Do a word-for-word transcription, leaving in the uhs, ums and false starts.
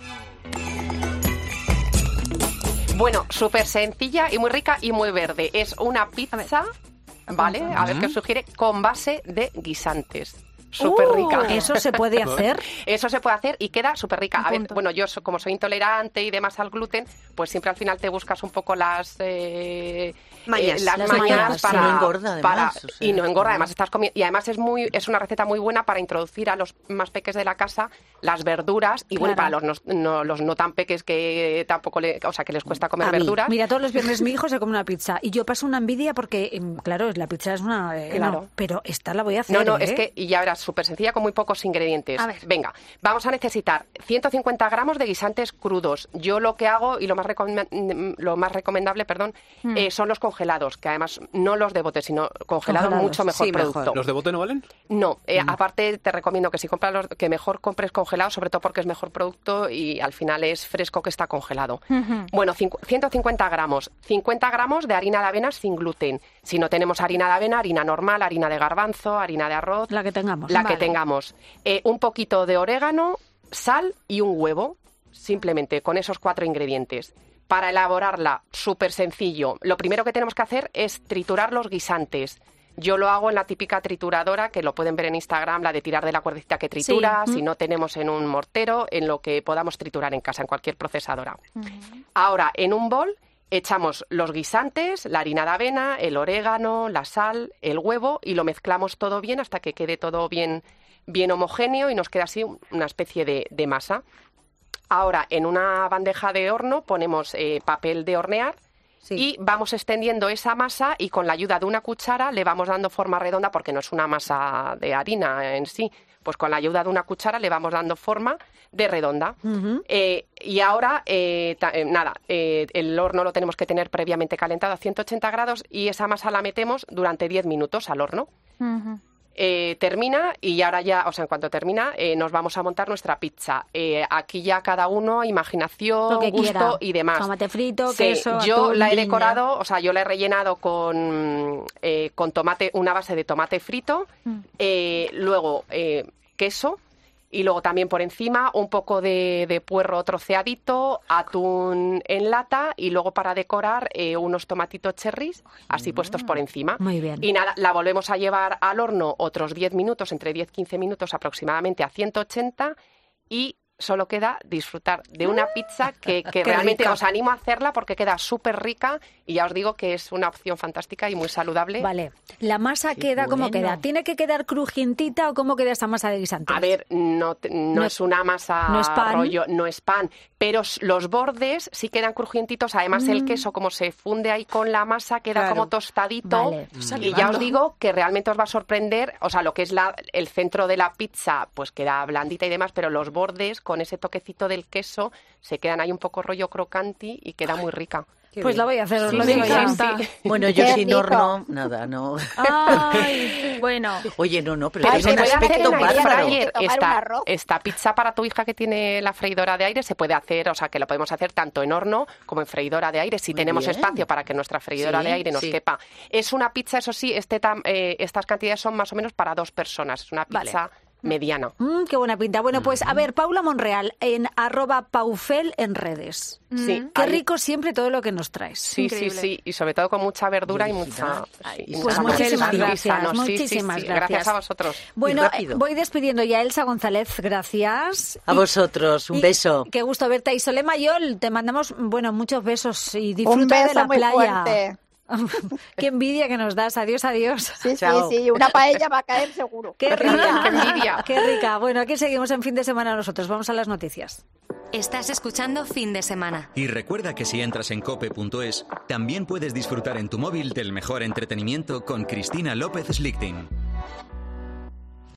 Bueno, súper sencilla y muy rica y muy verde. Es una pizza, ¿vale? A ver qué os sugiere, con base de guisantes. Súper rica. Uh, ¿Eso se puede hacer? Eso se puede hacer y queda súper rica. A ver, bueno, yo so, como soy intolerante y demás al gluten, pues siempre al final te buscas un poco las eh, mañas, eh, las, las mañas, mañas para, sí, no engorda además, para, o sea, y no engorda. Además estás comiendo y además es muy es una receta muy buena para introducir a los más peques de la casa las verduras y Claro. bueno, para los no, no, los no tan peques que tampoco le, o sea, que les cuesta comer A mí. verduras. Mira, todos los viernes mi hijo se come una pizza y yo paso una envidia porque, claro, la pizza es una... Eh, Claro. no, pero esta la voy a hacer, No, no, ¿eh? es que, y ya verás, súper sencilla con muy pocos ingredientes. A ver. Venga, vamos a necesitar ciento cincuenta gramos de guisantes crudos. Yo lo que hago, y lo más, recom- lo más recomendable, perdón, Mm. eh, son los congelados, que además no los de bote, sino congelados, Congelados, mucho mejor sí, producto. mejor. ¿Los de bote no valen? No, eh, Mm. aparte te recomiendo que si compras los, que mejor compres congelados, sobre todo porque es mejor producto y al final es fresco que está congelado. Ujú. Bueno, cincu- ciento cincuenta gramos. cincuenta gramos de harina de avena sin gluten. Si no tenemos harina de avena, harina normal, harina de garbanzo, harina de arroz. La que tengamos. La Vale. que tengamos. Eh, un poquito de orégano, sal y un huevo. Simplemente con esos cuatro ingredientes. Para elaborarla, súper sencillo. Lo primero que tenemos que hacer es triturar los guisantes. Yo lo hago en la típica trituradora, que lo pueden ver en Instagram, la de tirar de la cuerdecita que tritura, Sí. si no tenemos en un mortero, en lo que podamos triturar en casa, en cualquier procesadora. Ahora, en un bol, echamos los guisantes, la harina de avena, el orégano, la sal, el huevo y lo mezclamos todo bien hasta que quede todo bien, bien homogéneo y nos queda así una especie de, de masa. Ahora, en una bandeja de horno ponemos eh, papel de hornear. Sí. Y vamos extendiendo esa masa y con la ayuda de una cuchara le vamos dando forma redonda porque no es una masa de harina en sí. Pues con la ayuda de una cuchara le vamos dando forma de redonda. Ujú. Eh, y ahora, eh, ta- eh, nada, eh, el horno lo tenemos que tener previamente calentado a ciento ochenta grados y esa masa la metemos durante diez minutos al horno. Ujú. Eh, termina y ahora ya, o sea, en cuanto termina, eh, nos vamos a montar nuestra pizza. Eh, aquí ya cada uno, imaginación, Lo que gusto quiera. y demás. Tomate frito, Sí, queso, yo atún, la he piña. decorado, o sea, yo la he rellenado con, eh, con tomate, una base de tomate frito, Mm. eh, luego eh, queso. Y luego también por encima un poco de, de puerro troceadito, atún en lata y luego para decorar eh, unos tomatitos cherries así puestos por encima. Muy bien. Y nada, la volvemos a llevar al horno otros diez minutos, entre diez y quince minutos aproximadamente a ciento ochenta y solo queda disfrutar de una pizza que, que Qué realmente rica. os animo a hacerla porque queda súper rica y ya os digo que es una opción fantástica y muy saludable. Vale. ¿La masa Qué queda como bueno. queda? ¿Tiene que quedar crujientita o cómo queda esta masa de guisantes? A ver, no, te- no, No- es una masa no es pan. rollo, no es pan, pero s- los bordes sí quedan crujientitos. Además, el queso, como se funde ahí con la masa, queda Claro. como tostadito. Vale. Y ya os digo que realmente os va a sorprender, o sea, lo que es la, el centro de la pizza, pues queda blandita y demás, pero los bordes, con ese toquecito del queso, se quedan ahí un poco rollo crocanti y queda muy rica. Qué Pues bien. la voy a hacer, os Sí, lo sí, digo sí, ya. sí. Bueno, yo Qué sin rico. horno, nada, no. Ay, Bueno, Oye, no, no, pero Pero Ay, tiene se un puede hacer aspecto en air bárbaro. Hay que fryer. tomar un Esta, arroz. esta pizza para tu hija que tiene la freidora de aire se puede hacer, o sea, que lo podemos hacer tanto en horno como en freidora de aire, si Muy tenemos bien. espacio para que nuestra freidora Sí, de aire nos sí. quepa. Es una pizza, eso sí, este tam- eh, estas cantidades son más o menos para dos personas. Es una Vale. pizza mediana. Mm, qué buena pinta. Bueno, pues a ver, Paula Monreal, en arroba paufel en redes. Sí, Qué ahí- rico siempre todo lo que nos traes. Sí, sí, Increíble. sí, y sobre todo con mucha verdura y, Y mucha... Ay, y pues mucha muchísimas hamburguesa. gracias, Y sano. Sí, sí, muchísimas sí, gracias. Gracias a vosotros. Bueno, rápido. eh, voy despidiendo ya a Elsa González, gracias. A Y- vosotros, un y beso. Qué gusto verte. Y Sole Mayol, te mandamos, bueno, muchos besos y un disfruta de beso la muy playa. fuerte. Qué envidia que nos das. Adiós, adiós. Sí, Chao. sí, sí, una paella va a caer seguro. Qué rica. Qué envidia. Qué rica. Bueno, aquí seguimos en fin de semana nosotros. Vamos a las noticias. Estás escuchando Fin de Semana. Y recuerda que si entras en cope punto es, también puedes disfrutar en tu móvil del mejor entretenimiento con Cristina López Slichting.